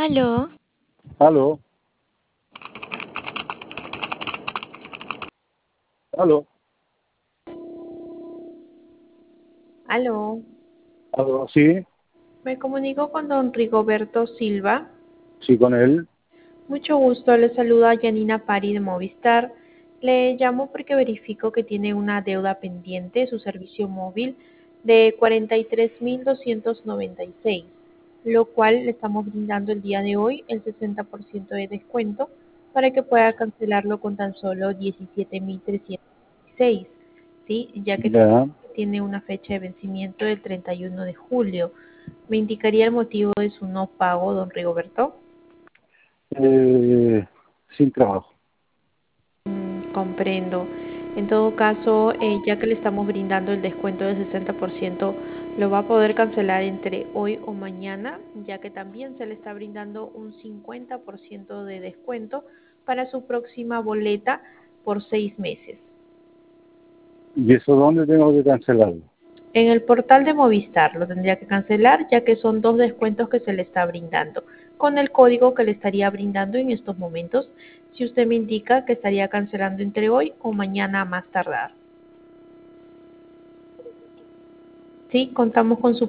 Aló, Aló, aló, aló. aló, sí, Me comunico con don Rigoberto Silva. sí, con él. Mucho gusto, le saluda Yanina Pari de Movistar. Le llamo porque verifico que tiene una deuda pendiente, su servicio móvil, de 43.296, lo cual le estamos brindando el día de hoy el 60% de descuento para que pueda cancelarlo con tan solo 17.316, ¿sí? Ya que Ya, tiene una fecha de vencimiento del 31 de julio. ¿Me indicaría el motivo de su no pago, don Rigoberto? sin trabajo. Comprendo. En todo caso, ya que le estamos brindando el descuento del 60%, lo va a poder cancelar entre hoy o mañana, ya que también se le está brindando un 50% de descuento para su próxima boleta por 6 meses. ¿Y eso dónde tengo que cancelarlo? En el portal de Movistar lo tendría que cancelar, ya que son dos descuentos que se le está brindando, con el código que le estaría brindando en estos momentos, si usted me indica que estaría cancelando entre hoy o mañana a más tardar. Sí, contamos con su